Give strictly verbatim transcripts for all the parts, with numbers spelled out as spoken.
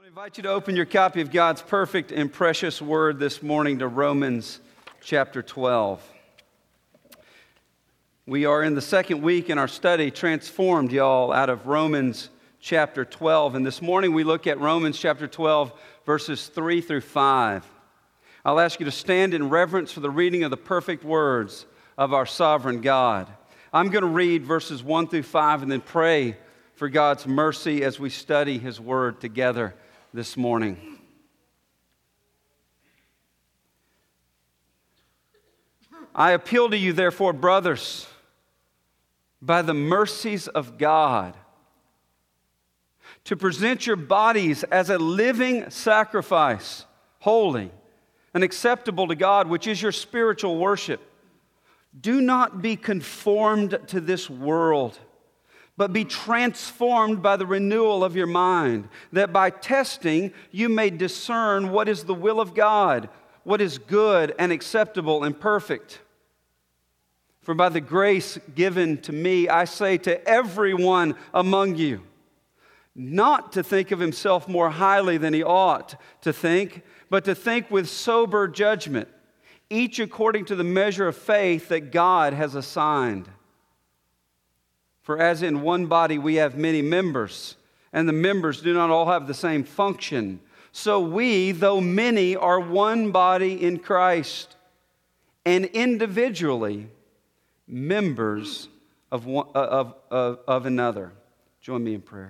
I invite you to open your copy of God's perfect and precious word this morning to Romans chapter twelve. We are in the second week in our study, Transformed, y'all, out of Romans chapter twelve. And this morning we look at Romans chapter twelve, verses three through five. I'll ask you to stand in reverence for the reading of the perfect words of our sovereign God. I'm going to read verses one through five and then pray for God's mercy as we study His word together this morning. I appeal to you, therefore, brothers, by the mercies of God, to present your bodies as a living sacrifice, holy and acceptable to God, which is your spiritual worship. Do not be conformed to this world, but be transformed by the renewal of your mind, that by testing you may discern what is the will of God, what is good and acceptable and perfect. For by the grace given to me, I say to everyone among you, not to think of himself more highly than he ought to think, but to think with sober judgment, each according to the measure of faith that God has assigned. For as in one body we have many members, and the members do not all have the same function, so we, though many, are one body in Christ, and individually members of, one, of, of, of another. Join me in prayer.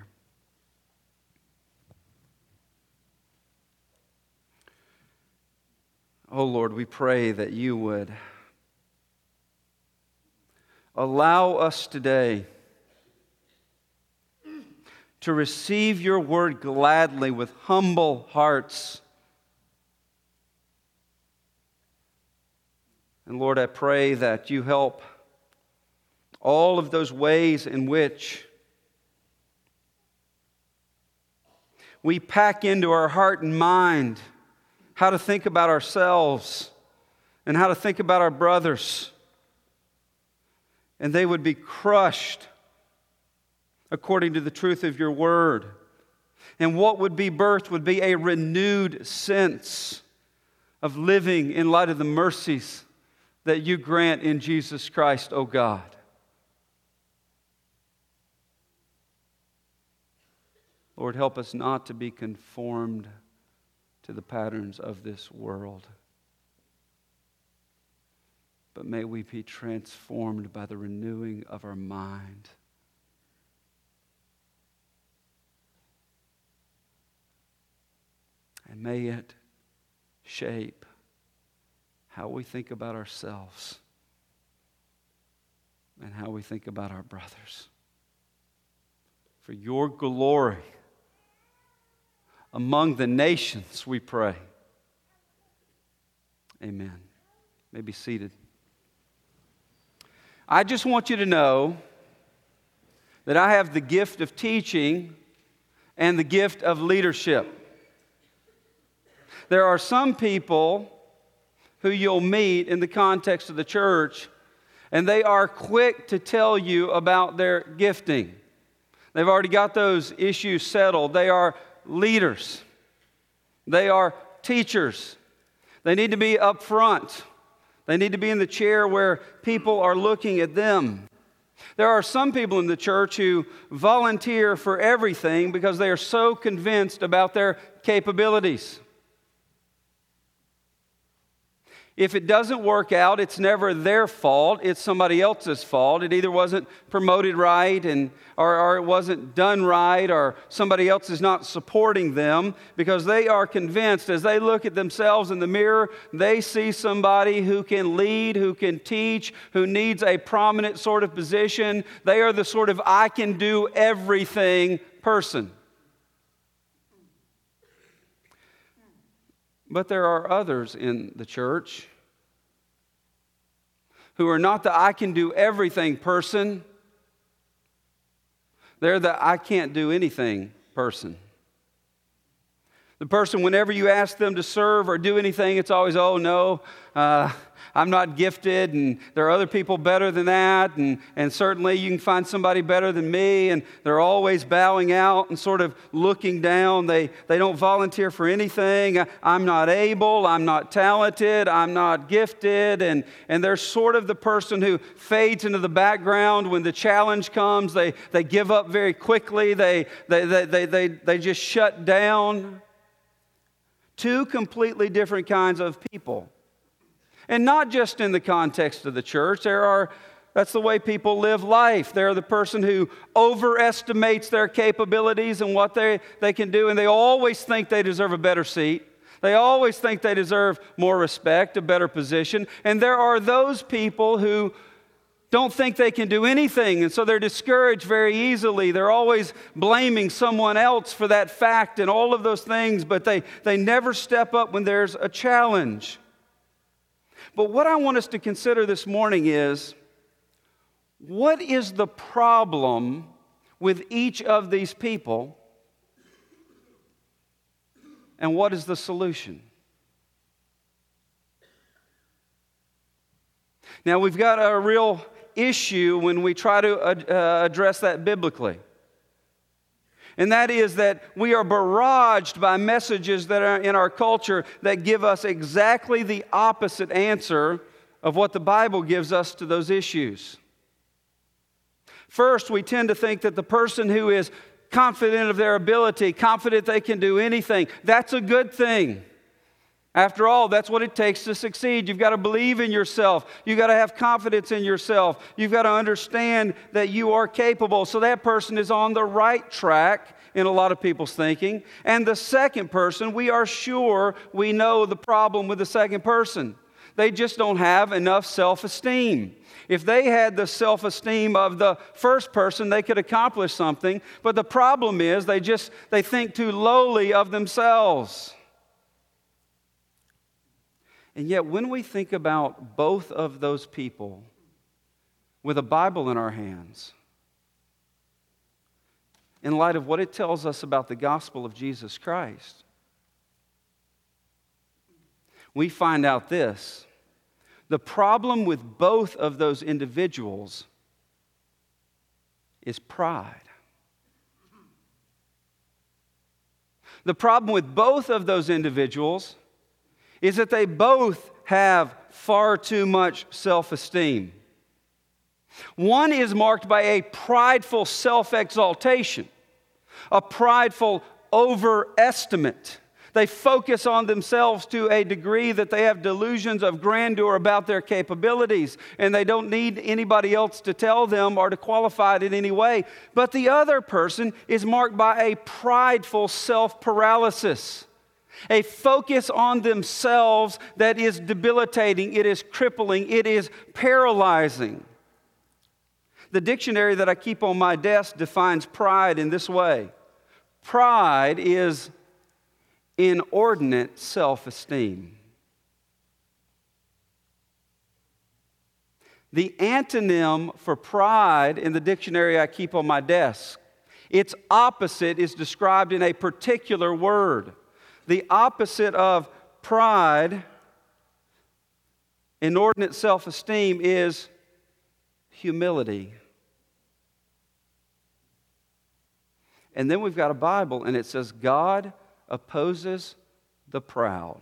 Oh Lord, we pray that you would allow us today to receive your word gladly with humble hearts. And Lord, I pray that you help all of those ways in which we pack into our heart and mind how to think about ourselves and how to think about our brothers, and they would be crushed according to the truth of your word. And what would be birthed would be a renewed sense of living in light of the mercies that you grant in Jesus Christ, O God. Lord, help us not to be conformed to the patterns of this world, but may we be transformed by the renewing of our mind. And may it shape how we think about ourselves and how we think about our brothers. For your glory among the nations, we pray. Amen. You may be seated. I just want you to know that I have the gift of teaching and the gift of leadership. There are some people who you'll meet in the context of the church, and they are quick to tell you about their gifting. They've already got those issues settled. They are leaders. They are teachers. They need to be up front. They need to be in the chair where people are looking at them. There are some people in the church who volunteer for everything because they are so convinced about their capabilities. If it doesn't work out, it's never their fault. It's somebody else's fault. It either wasn't promoted right and or, or it wasn't done right, or somebody else is not supporting them, because they are convinced as they look at themselves in the mirror, they see somebody who can lead, who can teach, who needs a prominent sort of position. They are the sort of I can do everything person. But there are others in the church who are not the I can do everything person. They're the I can't do anything person. The person, whenever you ask them to serve or do anything, it's always, oh, no, uh, I'm not gifted, and there are other people better than that, and, and certainly you can find somebody better than me, and they're always bowing out and sort of looking down. They, they don't volunteer for anything. I'm not able, I'm not talented, I'm not gifted, and, and they're sort of the person who fades into the background when the challenge comes. They, they give up very quickly. They, they, they, they, they, they just shut down. Two completely different kinds of people. And not just in the context of the church. There are, that's the way people live life. They're the person who overestimates their capabilities and what they, they can do, and they always think they deserve a better seat. They always think they deserve more respect, a better position. And there are those people who don't think they can do anything, and so they're discouraged very easily. They're always blaming someone else for that fact and all of those things, but they, they never step up when there's a challenge. But what I want us to consider this morning is, what is the problem with each of these people, and what is the solution? Now, we've got a real issue when we try to uh, address that biblically. And that is that we are barraged by messages that are in our culture that give us exactly the opposite answer of what the Bible gives us to those issues. First, we tend to think that the person who is confident of their ability, confident they can do anything, that's a good thing. After all, that's what it takes to succeed. You've got to believe in yourself. You've got to have confidence in yourself. You've got to understand that you are capable. So that person is on the right track in a lot of people's thinking. And the second person, we are sure we know the problem with the second person. They just don't have enough self-esteem. If they had the self-esteem of the first person, they could accomplish something. But the problem is they just they think too lowly of themselves. And yet, when we think about both of those people with a Bible in our hands, in light of what it tells us about the gospel of Jesus Christ, we find out this. The problem with both of those individuals is pride. The problem with both of those individuals is that they both have far too much self-esteem. One is marked by a prideful self-exaltation, a prideful overestimate. They focus on themselves to a degree that they have delusions of grandeur about their capabilities, and they don't need anybody else to tell them or to qualify it in any way. But the other person is marked by a prideful self-paralysis. A focus on themselves that is debilitating, it is crippling, it is paralyzing. The dictionary that I keep on my desk defines pride in this way. Pride is inordinate self-esteem. The antonym for pride in the dictionary I keep on my desk, its opposite is described in a particular word. The opposite of pride, inordinate self-esteem, is humility. And then we've got a Bible, and it says, God opposes the proud,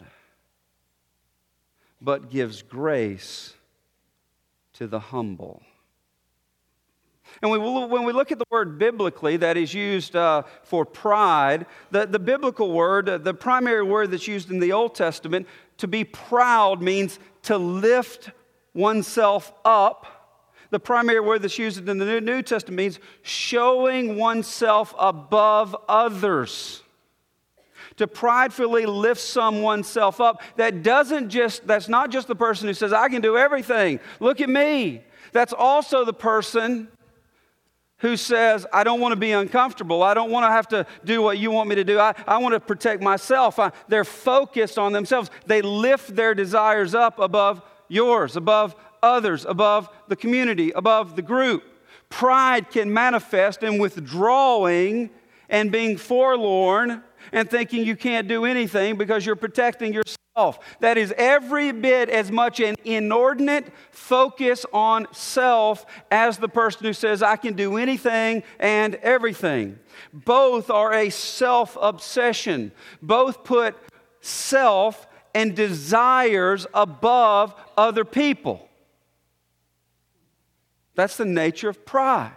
but gives grace to the humble. And we, when we look at the word biblically that is used uh, for pride, the, the biblical word, uh, the primary word that's used in the Old Testament, to be proud means to lift oneself up. The primary word that's used in the New, New Testament means showing oneself above others. To pridefully lift someone's self up. That doesn't just, that's not just the person who says, I can do everything. Look at me. That's also the person who says, I don't want to be uncomfortable. I don't want to have to do what you want me to do. I, I want to protect myself. I, they're focused on themselves. They lift their desires up above yours, above others, above the community, above the group. Pride can manifest in withdrawing and being forlorn and thinking you can't do anything because you're protecting yourself. That is every bit as much an inordinate focus on self as the person who says, I can do anything and everything. Both are a self-obsession. Both put self and desires above other people. That's the nature of pride.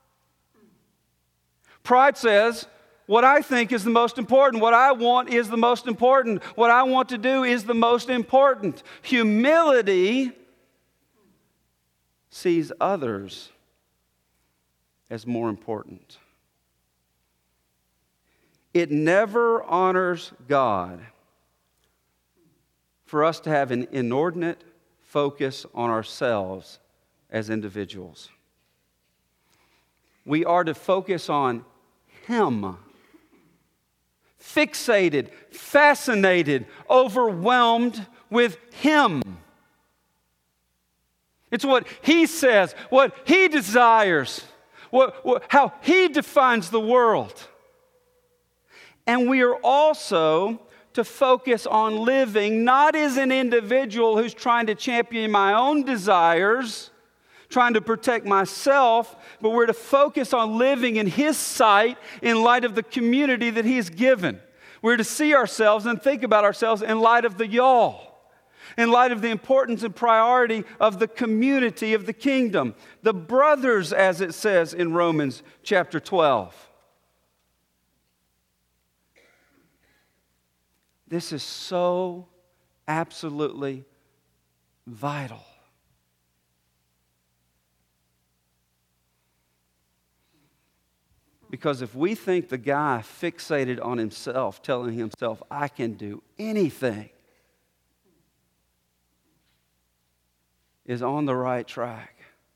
Pride says, what I think is the most important. What I want is the most important. What I want to do is the most important. Humility sees others as more important. It never honors God for us to have an inordinate focus on ourselves as individuals. We are to focus on Him. Fixated, fascinated, overwhelmed with Him. It's what He says, what He desires, what, what, how He defines the world. And we are also to focus on living not as an individual who's trying to champion my own desires, trying to protect myself, but we're to focus on living in His sight in light of the community that He's given. We're to see ourselves and think about ourselves in light of the y'all, in light of the importance and priority of the community of the kingdom, the brothers, as it says in Romans chapter twelve. This is so absolutely vital. Because if we think the guy fixated on himself, telling himself, I can do anything, is on the right track,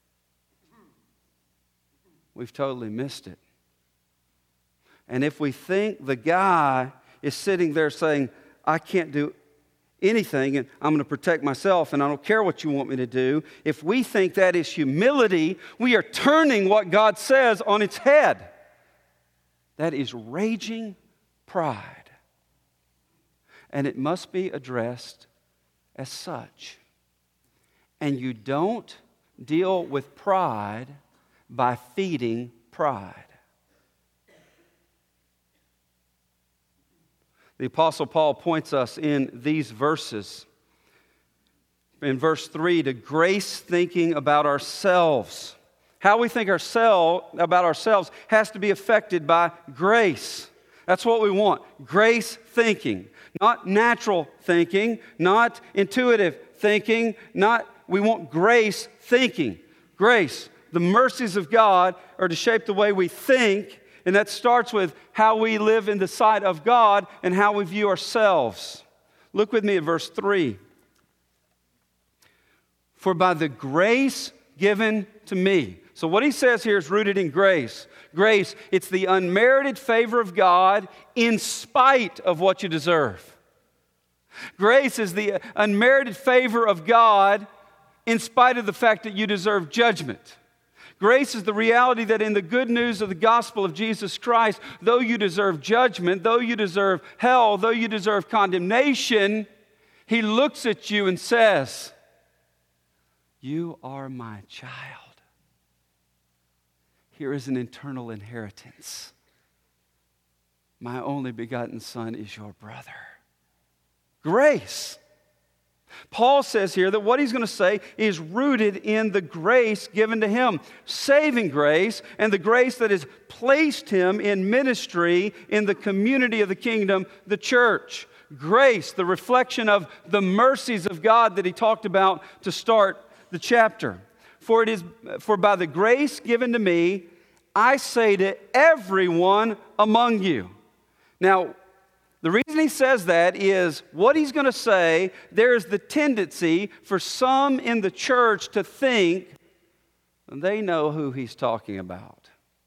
we've totally missed it. And if we think the guy is sitting there saying, I can't do anything and I'm going to protect myself and I don't care what you want me to do, if we think that is humility, we are turning what God says on its head. That is raging pride. And it must be addressed as such. And you don't deal with pride by feeding pride. The Apostle Paul points us in these verses, in verse three, to grace thinking about ourselves. How we think ourselves about ourselves has to be affected by grace. That's what we want. Grace thinking. Not natural thinking, not intuitive thinking, not we want grace thinking. Grace. The mercies of God are to shape the way we think, and that starts with how we live in the sight of God and how we view ourselves. Look with me at verse three. For by the grace given to me. So what he says here is rooted in grace. Grace, it's the unmerited favor of God in spite of what you deserve. Grace is the unmerited favor of God in spite of the fact that you deserve judgment. Grace is the reality that in the good news of the gospel of Jesus Christ, though you deserve judgment, though you deserve hell, though you deserve condemnation, He looks at you and says, you are my child. Here is an eternal inheritance. My only begotten Son is your brother. Grace. Paul says here that what he's going to say is rooted in the grace given to him, saving grace, and the grace that has placed him in ministry in the community of the kingdom, the church. Grace, the reflection of the mercies of God that he talked about to start the chapter. For it is for by the grace given to me, I say to everyone among you. Now, the reason he says that is what he's going to say, there's the tendency for some in the church to think they know who he's talking about.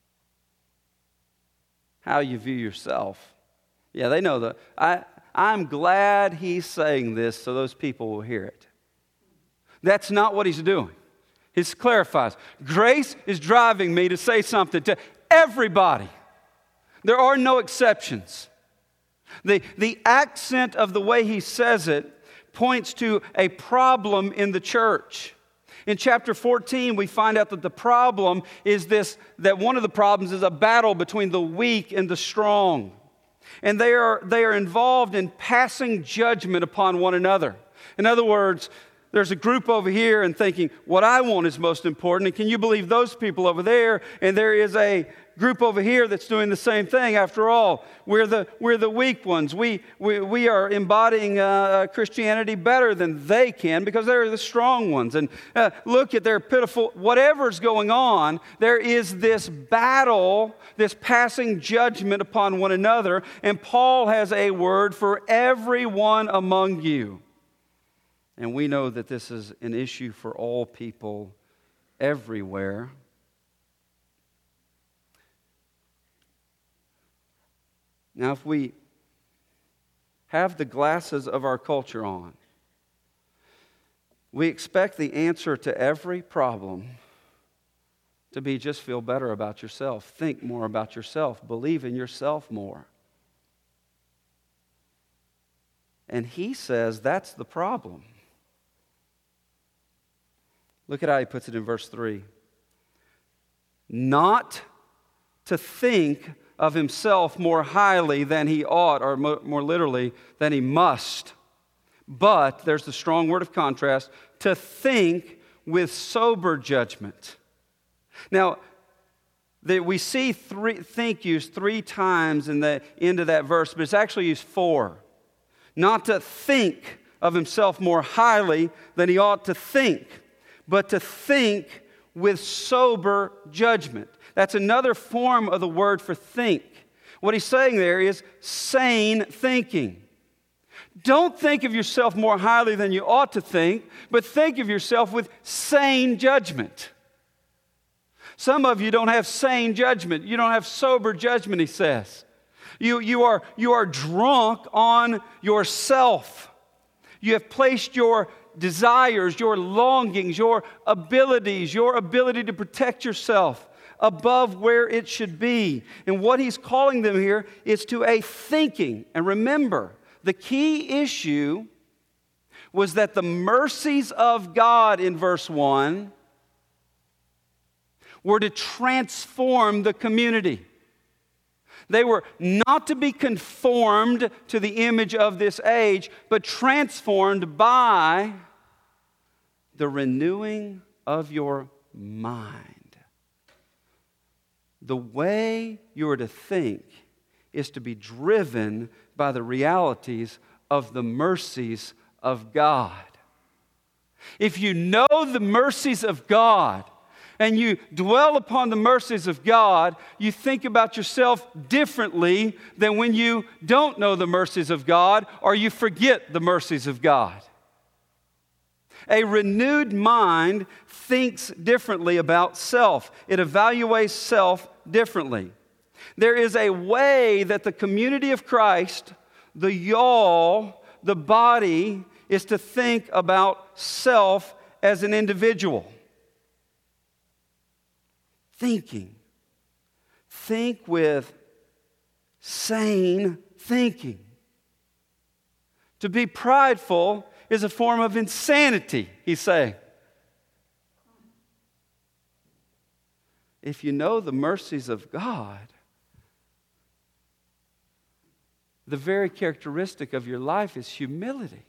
How you view yourself. Yeah, they know that. I, I'm glad he's saying this so those people will hear it. That's not what he's doing. He clarifies. Grace is driving me to say something to everybody. There are no exceptions. The, the accent of the way he says it points to a problem in the church. In chapter fourteen, we find out that the problem is this, that one of the problems is a battle between the weak and the strong. And they are, they are involved in passing judgment upon one another. In other words, there's a group over here and thinking, what I want is most important. And can you believe those people over there? And there is a group over here that's doing the same thing. After all, we're the, we're the weak ones. We, we, we are embodying uh, Christianity better than they can because they're the strong ones. And uh, look at their pitiful, whatever's going on, there is this battle, this passing judgment upon one another. And Paul has a word for everyone among you. And we know that this is an issue for all people everywhere. Now, if we have the glasses of our culture on, we expect the answer to every problem to be just feel better about yourself, think more about yourself, believe in yourself more. And he says that's the problem. Look at how he puts it in verse three. Not to think of himself more highly than he ought, or more literally, than he must. But, there's the strong word of contrast, to think with sober judgment. Now, the, we see three, think used three times in the end of that verse, but it's actually used four. Not to think of himself more highly than he ought to think, but to think with sober judgment. That's another form of the word for think. What he's saying there is sane thinking. Don't think of yourself more highly than you ought to think, but think of yourself with sane judgment. Some of you don't have sane judgment. You don't have sober judgment, he says. You, you, are, you are drunk on yourself. You have placed your desires, your longings, your abilities, your ability to protect yourself above where it should be. And what he's calling them here is to a thinking. And remember, the key issue was that the mercies of God in verse one were to transform the community. They were not to be conformed to the image of this age, but transformed by the renewing of your mind. The way you are to think is to be driven by the realities of the mercies of God. If you know the mercies of God, and you dwell upon the mercies of God, you think about yourself differently than when you don't know the mercies of God or you forget the mercies of God. A renewed mind thinks differently about self. It evaluates self differently. There is a way that the community of Christ, the y'all, the body, is to think about self as an individual. Thinking. Think with sane thinking. To be prideful is a form of insanity, he's saying. If you know the mercies of God, the very characteristic of your life is humility.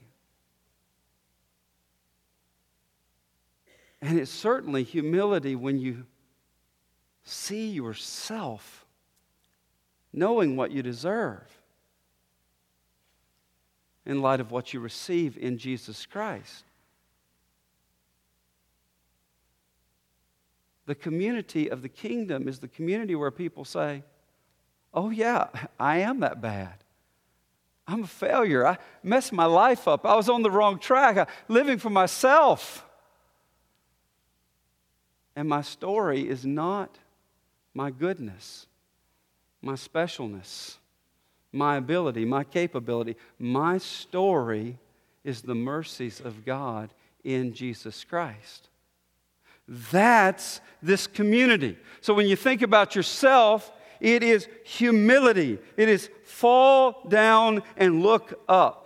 And it's certainly humility when you see yourself knowing what you deserve in light of what you receive in Jesus Christ. The community of the kingdom is the community where people say, oh yeah, I am that bad. I'm a failure. I messed my life up. I was on the wrong track. I'm living for myself. And my story is not my goodness, my specialness, my ability, my capability. My story is the mercies of God in Jesus Christ. That's this community. So when you think about yourself, It is humility. It is fall down and look up.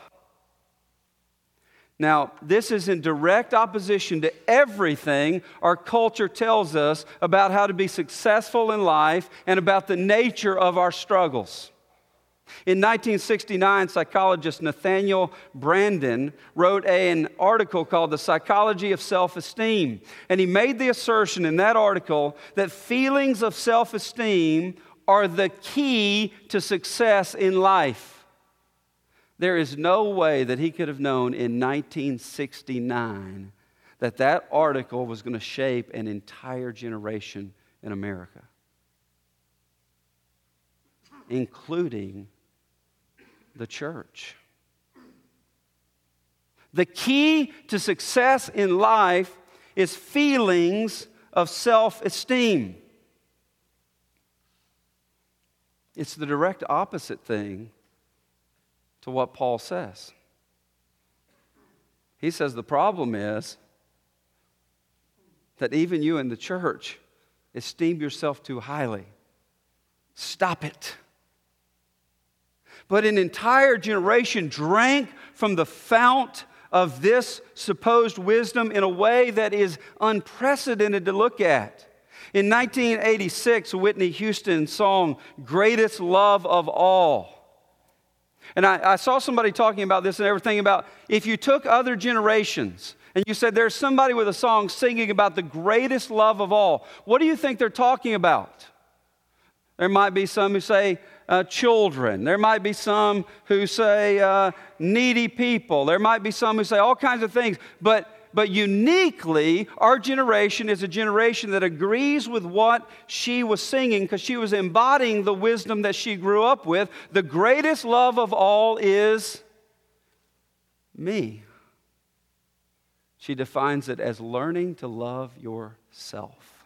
Now, this is in direct opposition to everything our culture tells us about how to be successful in life and about the nature of our struggles. In nineteen sixty-nine, psychologist Nathaniel Branden wrote an article called The Psychology of Self-Esteem. And he made the assertion in that article that feelings of self-esteem are the key to success in life. There is no way that he could have known in nineteen sixty-nine that that article was going to shape an entire generation in America, including the church. The key to success in life is feelings of self-esteem. It's the direct opposite thing to what Paul says. He says the problem is that even you in the church esteem yourself too highly. Stop it. But an entire generation drank from the fount of this supposed wisdom in a way that is unprecedented to look at. In nineteen eighty-six, Whitney Houston's song, Greatest Love of All. And I, I saw somebody talking about this and everything about if you took other generations and you said there's somebody with a song singing about the greatest love of all, what do you think they're talking about? There might be some who say uh, children. There might be some who say uh, needy people. There might be some who say all kinds of things. But But uniquely, our generation is a generation that agrees with what she was singing because she was embodying the wisdom that she grew up with. The greatest love of all is me. She defines it as learning to love yourself.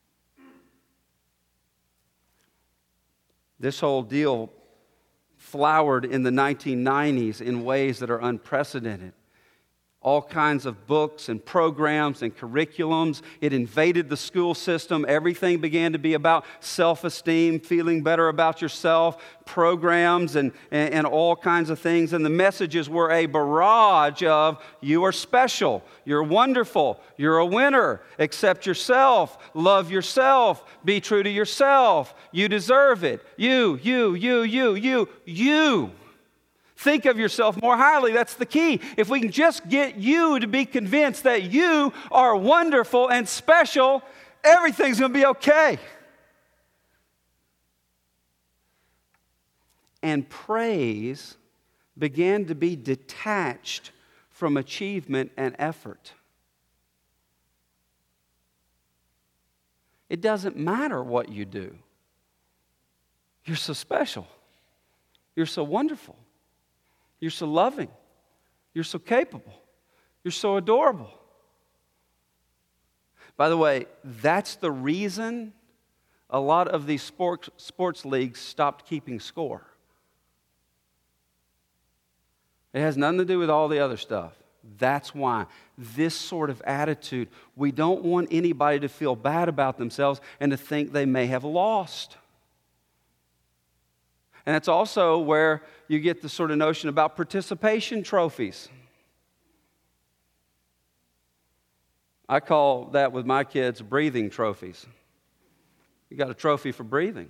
This whole deal flowered in the nineteen nineties in ways that are unprecedented. All kinds of books and programs and curriculums. It invaded the school system. Everything began to be about self-esteem, feeling better about yourself, programs and, and, and all kinds of things. And the messages were a barrage of, you are special, you're wonderful, you're a winner, accept yourself, love yourself, be true to yourself, you deserve it, you, you, you, you, you, you. Think of yourself more highly. That's the key. If we can just get you to be convinced that you are wonderful and special, everything's going to be okay. And praise began to be detached from achievement and effort. It doesn't matter what you do. You're so special. You're so wonderful. You're so loving. You're so capable. You're so adorable. By the way, that's the reason a lot of these sports, sports leagues stopped keeping score. It has nothing to do with all the other stuff. That's why. This sort of attitude, we don't want anybody to feel bad about themselves and to think they may have lost. And that's also where you get the sort of notion about participation trophies. I call that with my kids breathing trophies. You got a trophy for breathing.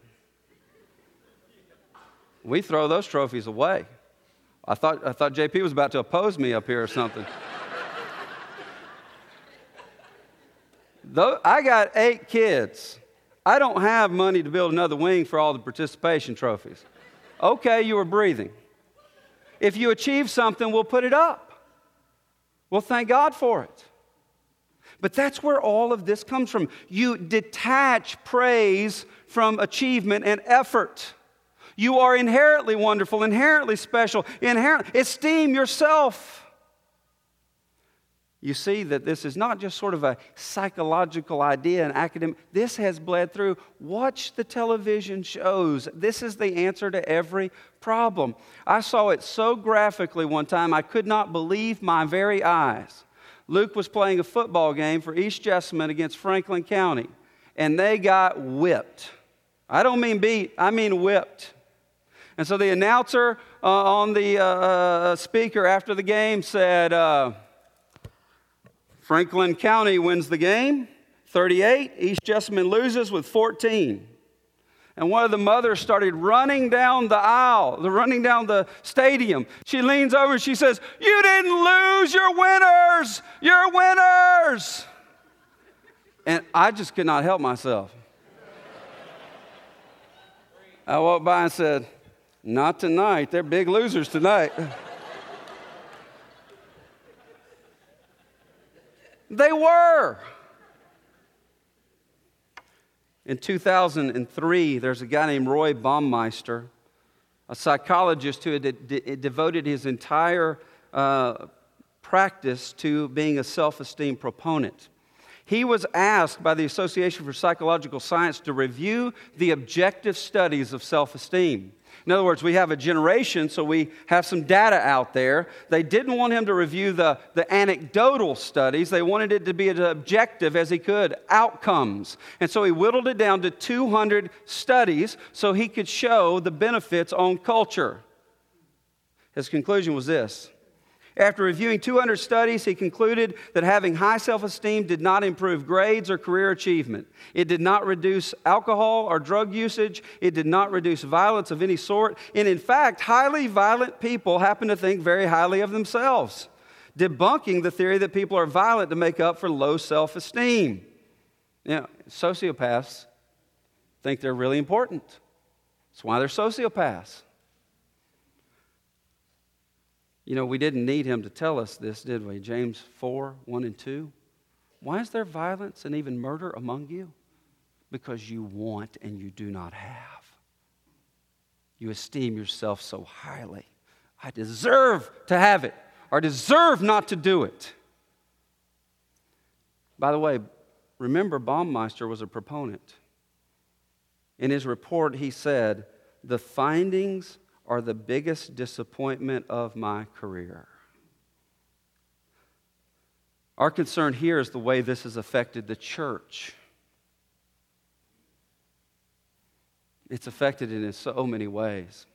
We throw those trophies away. I thought I thought J P was about to oppose me up here or something. Though I got eight kids. I don't have money to build another wing for all the participation trophies. Okay, you were breathing. If you achieve something, we'll put it up. We'll thank God for it. But that's where all of this comes from. You detach praise from achievement and effort. You are inherently wonderful, inherently special, inherently esteem yourself. You see that this is not just sort of a psychological idea, an academic. This has bled through. Watch the television shows. This is the answer to every problem. I saw it so graphically one time, I could not believe my very eyes. Luke was playing a football game for East Jessamine against Franklin County, and they got whipped. I don't mean beat, I mean whipped. And so the announcer uh, on the uh, uh, speaker after the game said, uh, Franklin County wins the game, thirty-eight. East Jessamine loses with fourteen. And one of the mothers started running down the aisle, the running down the stadium. She leans over and she says, "You didn't lose, you're winners, you're winners." And I just could not help myself. I walked by and said, "Not tonight, they're big losers tonight." They were. In two thousand three, there's a guy named Roy Baumeister, a psychologist who had de- de- devoted his entire uh, practice to being a self-esteem proponent. He was asked by the Association for Psychological Science to review the objective studies of self-esteem. In other words, we have a generation, so we have some data out there. They didn't want him to review the, the anecdotal studies. They wanted it to be as objective as he could, outcomes. And so he whittled it down to two hundred studies so he could show the benefits on culture. His conclusion was this. After reviewing two hundred studies, he concluded that having high self-esteem did not improve grades or career achievement. It did not reduce alcohol or drug usage. It did not reduce violence of any sort. And in fact, highly violent people happen to think very highly of themselves, debunking the theory that people are violent to make up for low self-esteem. You know, sociopaths think they're really important. That's why they're sociopaths. You know, we didn't need him to tell us this, did we? James four, one and two. Why is there violence and even murder among you? Because you want and you do not have. You esteem yourself so highly. I deserve to have it, or deserve not to do it. By the way, remember Baumeister was a proponent. In his report, he said, "The findings are the biggest disappointment of my career." Our concern here is the way this has affected the church. It's affected it in so many ways.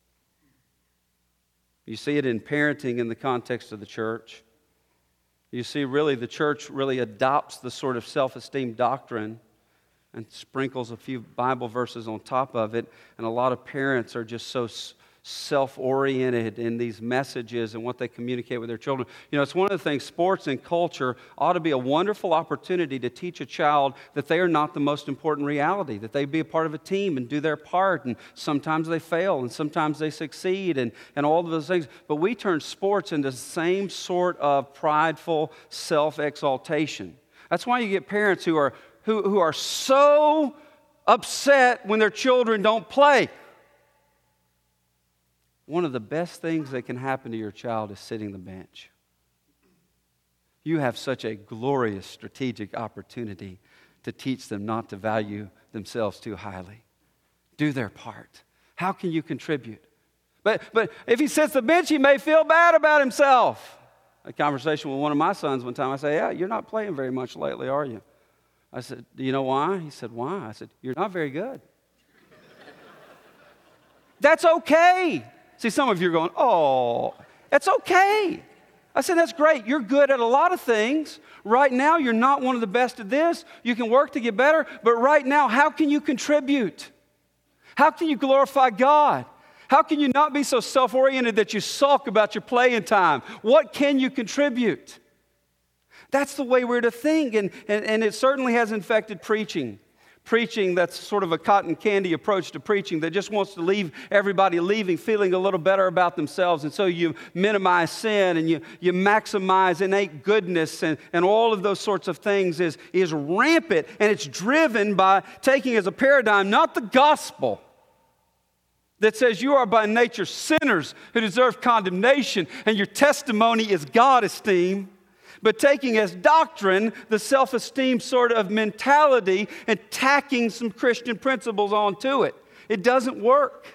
You see it in parenting in the context of the church. You see really the church really adopts the sort of self-esteem doctrine and sprinkles a few Bible verses on top of it. And a lot of parents are just so self-oriented in these messages and what they communicate with their children. You know, it's one of the things, sports and culture ought to be a wonderful opportunity to teach a child that they are not the most important reality, that they be a part of a team and do their part, and sometimes they fail and sometimes they succeed and, and all of those things. But we turn sports into the same sort of prideful self-exaltation. That's why you get parents who are who, who are so upset when their children don't play. One of the best things that can happen to your child is sitting the bench. You have such a glorious strategic opportunity to teach them not to value themselves too highly. Do their part. How can you contribute? But, but if he sits the bench, he may feel bad about himself. A conversation with one of my sons one time, I said, "Yeah, you're not playing very much lately, are you?" I said, "Do you know why?" He said, "Why?" I said, "You're not very good." That's okay. See, some of you are going, "Oh, it's okay." I said, "That's great. You're good at a lot of things. Right now, you're not one of the best at this. You can work to get better. But right now, how can you contribute? How can you glorify God? How can you not be so self-oriented that you sulk about your playing time? What can you contribute?" That's the way we're to think, and, and, and it certainly has infected preaching. Preaching that's sort of a cotton candy approach to preaching that just wants to leave everybody leaving feeling a little better about themselves. And so you minimize sin and you, you maximize innate goodness and, and all of those sorts of things is, is rampant. And it's driven by taking as a paradigm not the gospel that says you are by nature sinners who deserve condemnation and your testimony is God esteem, but taking as doctrine the self-esteem sort of mentality and tacking some Christian principles onto it. It doesn't work.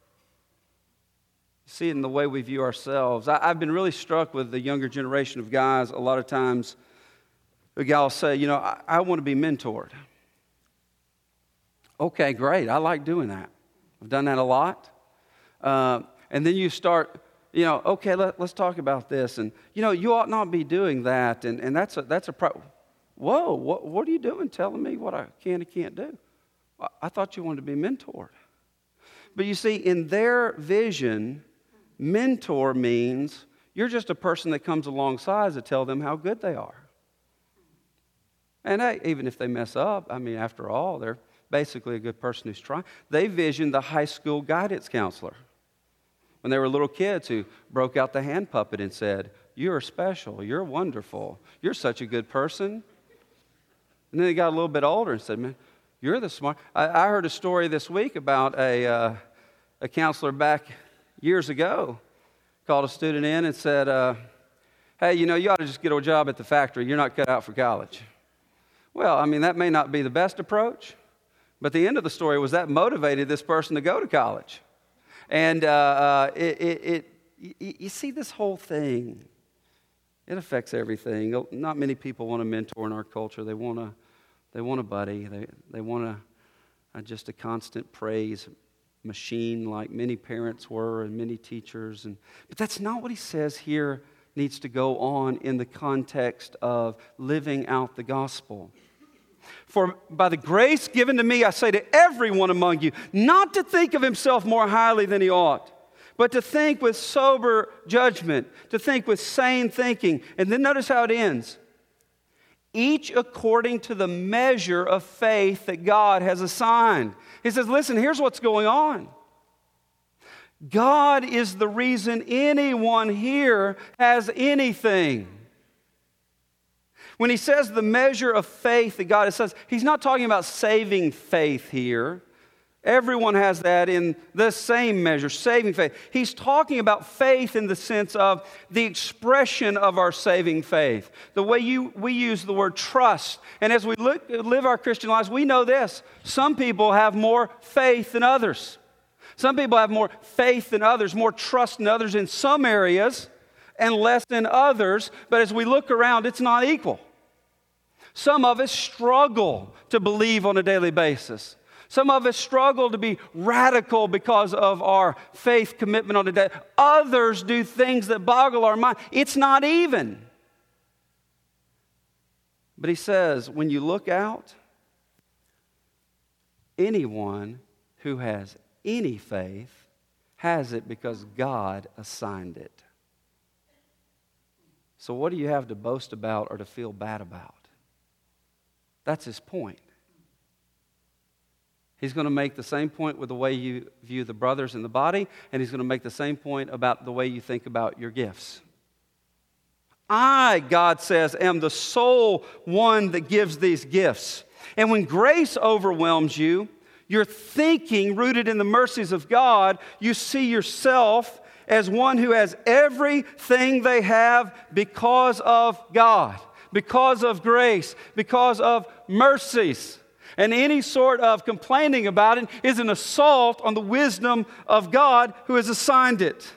You see it in the way we view ourselves. I, I've been really struck with the younger generation of guys. A lot of times, a guy will say, you know, I, I want to be mentored. Okay, great. I like doing that. I've done that a lot. Uh, and then you start, you know, okay, let, let's talk about this. And, you know, you ought not be doing that. And, and that's a, that's a pro- Whoa, what, what are you doing telling me what I can and can't do? I, I thought you wanted to be mentored. But you see, in their vision, mentor means you're just a person that comes alongside to tell them how good they are. And hey, even if they mess up, I mean, after all, they're basically a good person who's trying. They visioned the high school guidance counselor when they were little kids who broke out the hand puppet and said, "You're special, you're wonderful, you're such a good person." And then they got a little bit older and said, "Man, you're the smart." I, I heard a story this week about a uh, a counselor back years ago called a student in and said, uh, "Hey, you know, you ought to just get a job at the factory. You're not cut out for college." Well, I mean, that may not be the best approach, but the end of the story was that motivated this person to go to college. And uh, uh, it, it, it you, you see this whole thing, it affects everything. Not many people want a mentor in our culture. They want a, they want a buddy. They, they want a, a just a constant praise machine like many parents were and many teachers. And but that's not what he says here needs to go on in the context of living out the gospel. For by the grace given to me, I say to everyone among you, not to think of himself more highly than he ought, but to think with sober judgment, to think with sane thinking. And then notice how it ends. Each according to the measure of faith that God has assigned. He says, listen, here's what's going on. God is the reason anyone here has anything. When he says the measure of faith that God says, he's not talking about saving faith here. Everyone has that in the same measure, saving faith. He's talking about faith in the sense of the expression of our saving faith. The way you, we use the word trust. And as we look, live our Christian lives, we know this. Some people have more faith than others. Some people have more faith than others, more trust than others in some areas and less than others. But as we look around, it's not equal. Some of us struggle to believe on a daily basis. Some of us struggle to be radical because of our faith commitment on a day. Others do things that boggle our mind. It's not even. But he says, when you look out, anyone who has any faith has it because God assigned it. So what do you have to boast about or to feel bad about? That's his point. He's going to make the same point with the way you view the brothers in the body, and he's going to make the same point about the way you think about your gifts. I, God says, am the sole one that gives these gifts. And when grace overwhelms you, your thinking rooted in the mercies of God, you see yourself as one who has everything they have because of God, because of grace, because of mercies. And any sort of complaining about it is an assault on the wisdom of God who has assigned it.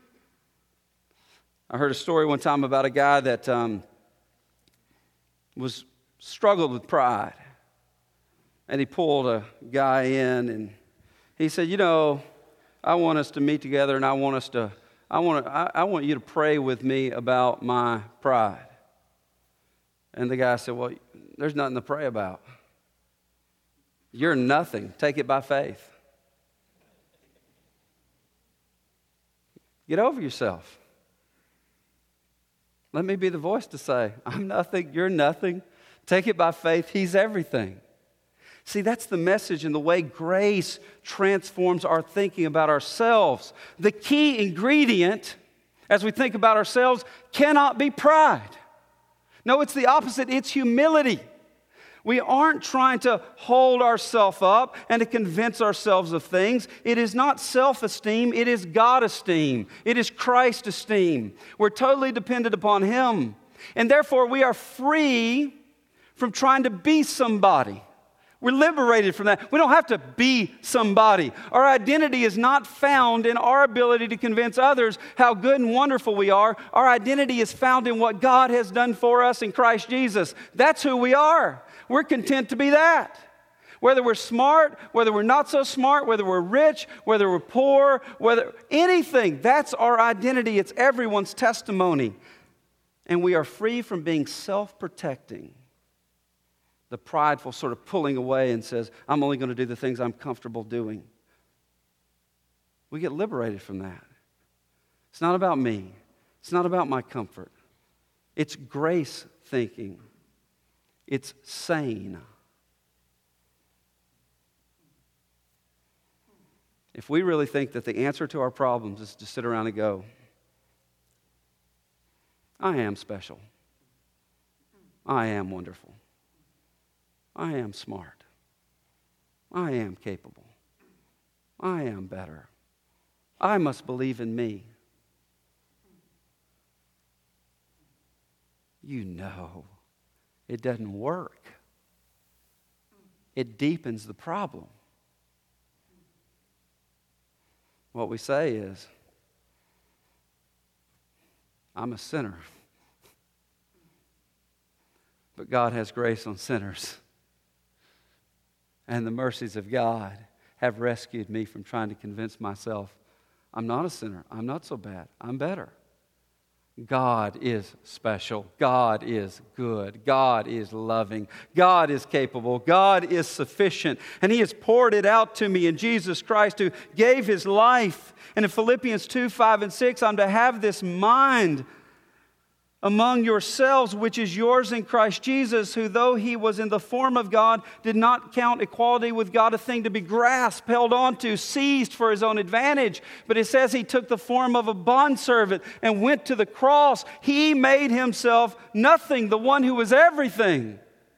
I heard a story one time about a guy that um, was struggled with pride. And he pulled a guy in and he said, you know, I want us to meet together and I want us to, I want to, I, I want you to pray with me about my pride. And the guy said, well, there's nothing to pray about. You're nothing. Take it by faith. Get over yourself. Let me be the voice to say, I'm nothing, you're nothing. Take it by faith. He's everything. See, that's the message and the way grace transforms our thinking about ourselves. The key ingredient, as we think about ourselves, cannot be pride. No, it's the opposite. It's humility. We aren't trying to hold ourselves up and to convince ourselves of things. It is not self-esteem. It is God-esteem. It is Christ-esteem. We're totally dependent upon Him. And therefore, we are free from trying to be somebody. We're liberated from that. We don't have to be somebody. Our identity is not found in our ability to convince others how good and wonderful we are. Our identity is found in what God has done for us in Christ Jesus. That's who we are. We're content to be that. Whether we're smart, whether we're not so smart, whether we're rich, whether we're poor, whether anything, that's our identity. It's everyone's testimony. And we are free from being self-protecting. The prideful sort of pulling away and says, I'm only going to do the things I'm comfortable doing. We get liberated from that. It's not about me. It's not about my comfort. It's grace thinking. It's sane. If we really think that the answer to our problems is to sit around and go, I am special. I am wonderful. I am smart. I am capable. I am better. I must believe in me. You know, it doesn't work. It deepens the problem. What we say is, I'm a sinner. But God has grace on sinners. And the mercies of God have rescued me from trying to convince myself I'm not a sinner. I'm not so bad. I'm better. God is special. God is good. God is loving. God is capable. God is sufficient. And He has poured it out to me in Jesus Christ, who gave His life. And in Philippians two, five, and six, I'm to have this mind among yourselves, which is yours in Christ Jesus, who though He was in the form of God, did not count equality with God a thing to be grasped, held onto, seized for His own advantage. But it says He took the form of a bondservant and went to the cross. He made Himself nothing, the one who was everything.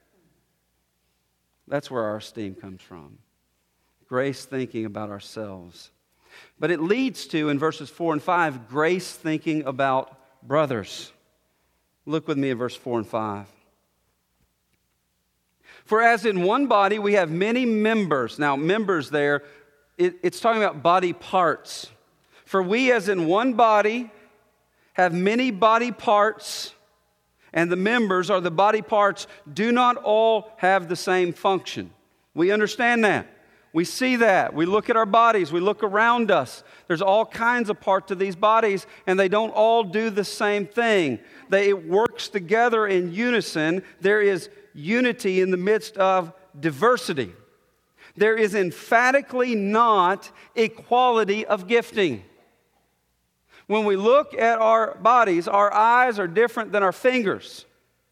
That's where our esteem comes from. Grace thinking about ourselves. But it leads to, in verses four and five, grace thinking about brothers. Look with me at verse four and five. For as in one body we have many members. Now, members there, it, it's talking about body parts. For we as in one body have many body parts, and the members or the body parts do not all have the same function. We understand that. We see that. We look at our bodies. We look around us. There's all kinds of parts to these bodies, and they don't all do the same thing. They, it works together in unison. There is unity in the midst of diversity. There is emphatically not equality of gifting. When we look at our bodies, our eyes are different than our fingers.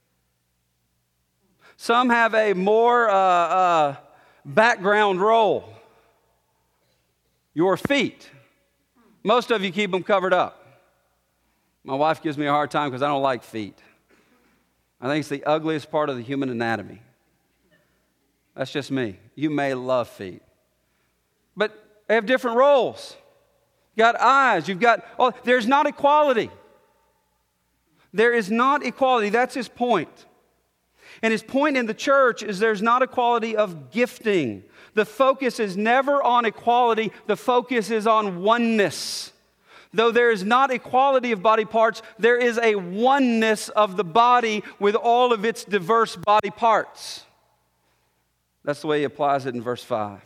Some have a more... Uh, uh, background role. Your feet. Most of you keep them covered up. My wife gives me a hard time because I don't like feet. I think it's the ugliest part of the human anatomy. That's just me. You may love feet. But they have different roles. You've got eyes. You've got... Oh, there's not equality. There is not equality. That's his point. And his point in the church is there's not equality of gifting. The focus is never on equality. The focus is on oneness. Though there is not equality of body parts, there is a oneness of the body with all of its diverse body parts. That's the way he applies it in verse five.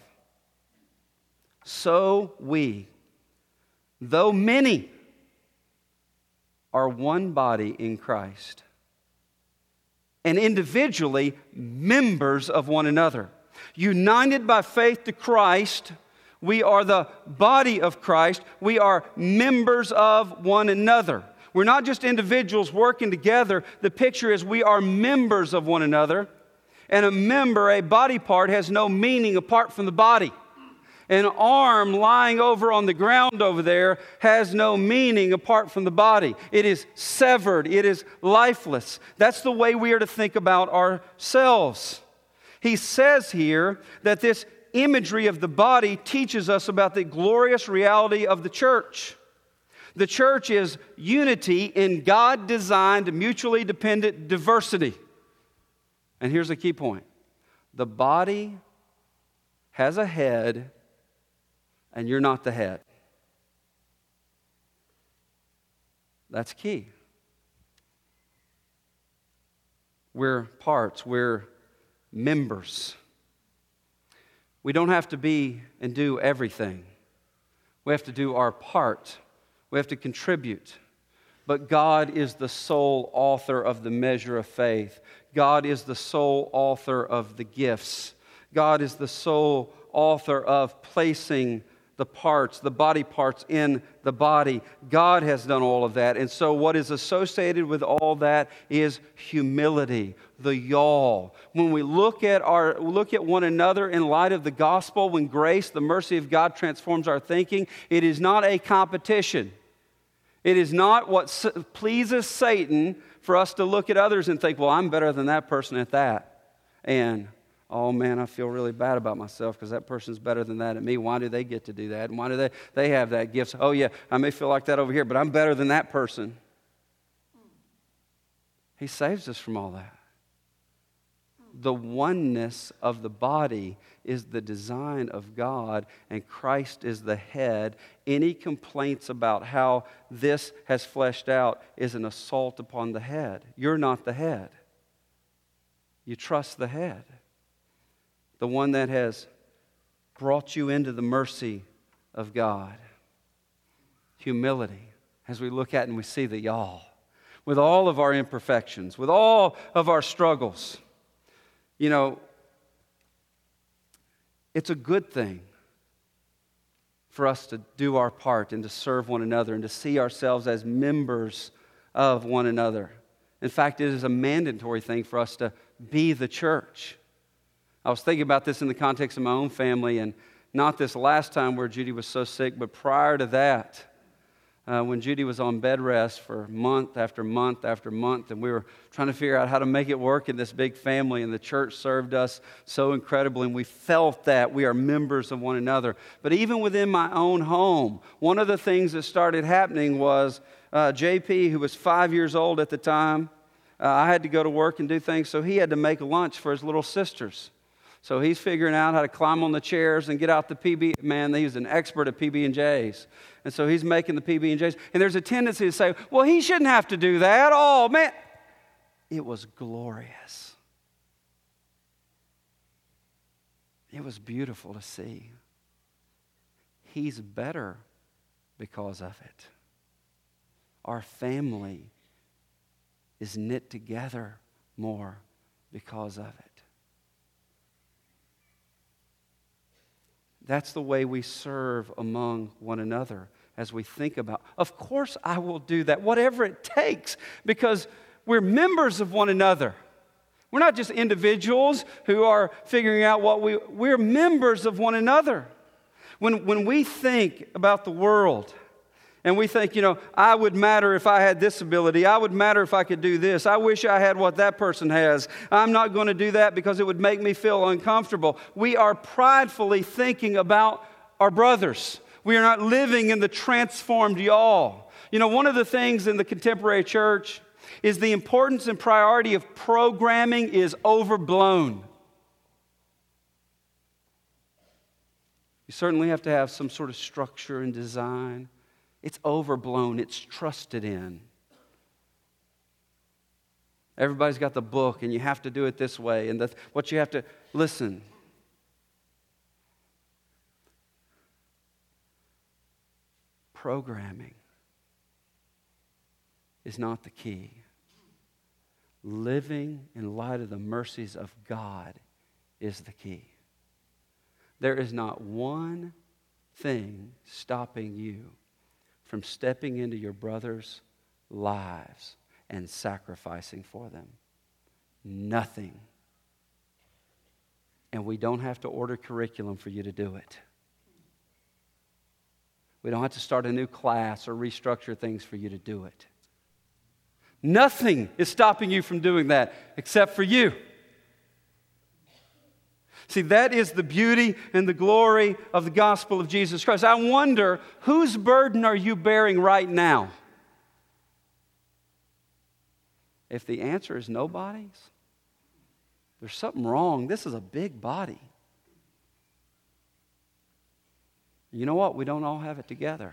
So we, though many, are one body in Christ, and individually members of one another. United by faith to Christ, we are the body of Christ. We are members of one another. We're not just individuals working together. The picture is we are members of one another. And a member, a body part, has no meaning apart from the body. An arm lying over on the ground over there has no meaning apart from the body. It is severed. It is lifeless. That's the way we are to think about ourselves. He says here that this imagery of the body teaches us about the glorious reality of the church. The church is unity in God-designed, mutually dependent diversity. And here's a key point. The body has a head, and you're not the head. That's key. We're parts, we're members. We don't have to be and do everything. We have to do our part. We have to contribute. But God is the sole author of the measure of faith. God is the sole author of the gifts. God is the sole author of placing the parts, the body parts in the body. God has done all of that. And so what is associated with all that is humility, the y'all. When we look at our look at one another in light of the gospel, when grace, the mercy of God transforms our thinking, it is not a competition. It is not what pleases Satan for us to look at others and think, well, I'm better than that person at that. And oh man, I feel really bad about myself because that person's better than that at me. Why do they get to do that? And why do they, they have that gift? Oh yeah, I may feel like that over here, but I'm better than that person. He saves us from all that. The oneness of the body is the design of God, and Christ is the head. Any complaints about how this has fleshed out is an assault upon the head. You're not the head. You trust the head. The one that has brought you into the mercy of God. Humility, as we look at and we see the y'all, with all of our imperfections, with all of our struggles. You know, it's a good thing for us to do our part and to serve one another and to see ourselves as members of one another. In fact, it is a mandatory thing for us to be the church. I was thinking about this in the context of my own family, and not this last time where Judy was so sick, but prior to that, uh, when Judy was on bed rest for month after month after month, and we were trying to figure out how to make it work in this big family, and the church served us so incredibly, and we felt that we are members of one another. But even within my own home, one of the things that started happening was uh, J P, who was five years old at the time, uh, I had to go to work and do things, so he had to make lunch for his little sisters. So he's figuring out how to climb on the chairs and get out the P B. Man, he's an expert at P B and J's. And so he's making the P B and J's. And there's a tendency to say, well, he shouldn't have to do that. Oh, man. It was glorious. It was beautiful to see. He's better because of it. Our family is knit together more because of it. That's the way we serve among one another as we think about, of course I will do that, whatever it takes, because we're members of one another. We're not just individuals who are figuring out what we, we're members of one another. When, when we think about the world, and we think, you know, I would matter if I had this ability. I would matter if I could do this. I wish I had what that person has. I'm not going to do that because it would make me feel uncomfortable. We are pridefully thinking about our brothers. We are not living in the transformed y'all. You know, one of the things in the contemporary church is the importance and priority of programming is overblown. You certainly have to have some sort of structure and design. It's overblown. It's trusted in. Everybody's got the book, and you have to do it this way. And the, what you have to, listen. Programming is not the key. Living in light of the mercies of God is the key. There is not one thing stopping you from stepping into your brother's lives and sacrificing for them. Nothing. And we don't have to order curriculum for you to do it. We don't have to start a new class or restructure things for you to do it. Nothing is stopping you from doing that except for you. See, that is the beauty and the glory of the gospel of Jesus Christ. I wonder, whose burden are you bearing right now? If the answer is nobody's, there's something wrong. This is a big body. You know what? We don't all have it together.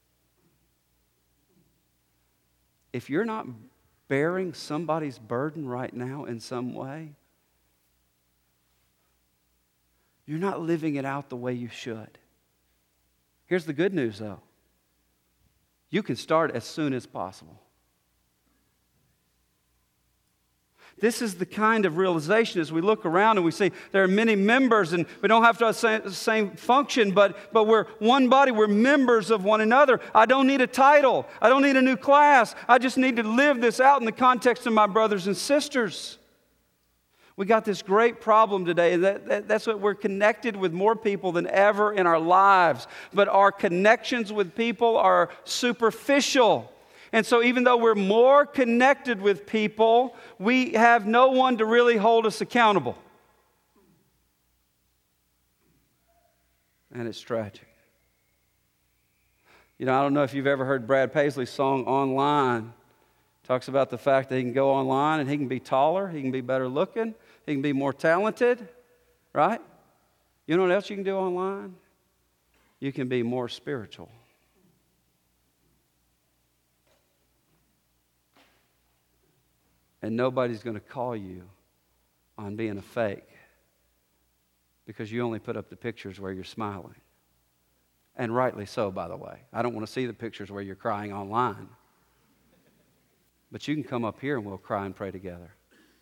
If you're not bearing somebody's burden right now in some way, You're not living it out the way you should. Here's the good news, though. You can start as soon as possible. This is the kind of realization as we look around and we see there are many members, and we don't have to have the same function, but, but we're one body. We're members of one another. I don't need a title. I don't need a new class. I just need to live this out in the context of my brothers and sisters. We got this great problem today. That, that, that's what we're connected with more people than ever in our lives. But our connections with people are superficial. And so even though we're more connected with people, we have no one to really hold us accountable. And it's tragic. You know, I don't know if you've ever heard Brad Paisley's song Online. Talks about the fact that he can go online and he can be taller, he can be better looking, he can be more talented, right? You know what else you can do online? You can be more spiritual. And nobody's going to call you on being a fake because you only put up the pictures where you're smiling. And rightly so, by the way. I don't want to see the pictures where you're crying online. But you can come up here and we'll cry and pray together.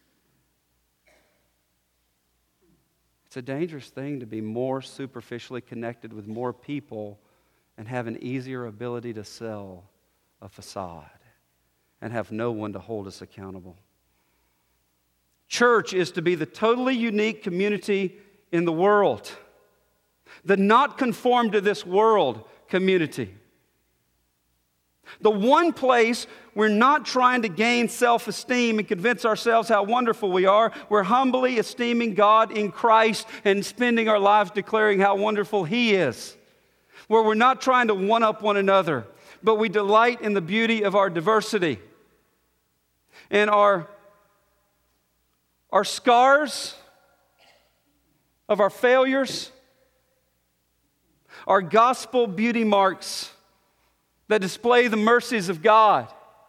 It's a dangerous thing to be more superficially connected with more people and have an easier ability to sell a facade and have no one to hold us accountable. Church is to be the totally unique community in the world. The not conformed to this world community. The one place we're not trying to gain self-esteem and convince ourselves how wonderful we are. We're humbly esteeming God in Christ and spending our lives declaring how wonderful He is. Where we're not trying to one-up one another, but we delight in the beauty of our diversity. And our, our scars of our failures, our gospel beauty marks that display the mercies of God.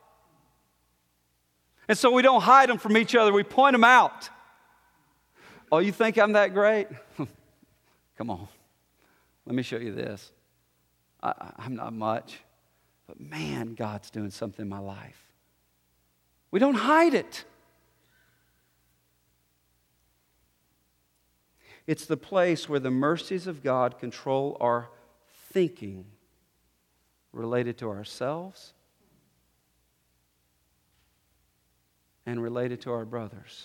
And so we don't hide them from each other. We point them out. Oh, you think I'm that great? Come on. Let me show you this. I, I'm not much. But man, God's doing something in my life. We don't hide it. It's the place where the mercies of God control our thinking related to ourselves and related to our brothers.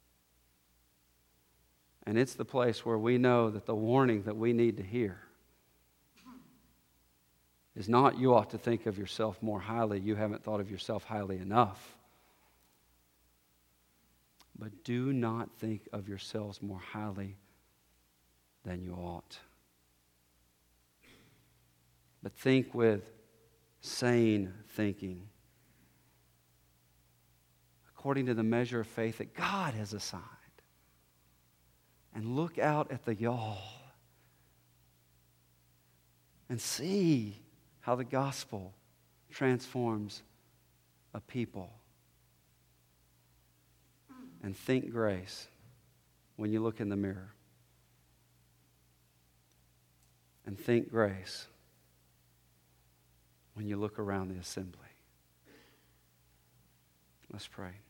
And it's the place where we know that the warning that we need to hear is not you ought to think of yourself more highly. You haven't thought of yourself highly enough. But do not think of yourselves more highly than you ought. But think with sane thinking, according to the measure of faith that God has assigned. And look out at the y'all and see how the gospel transforms a people. And think grace when you look in the mirror. And think grace when you look around the assembly. Let's pray.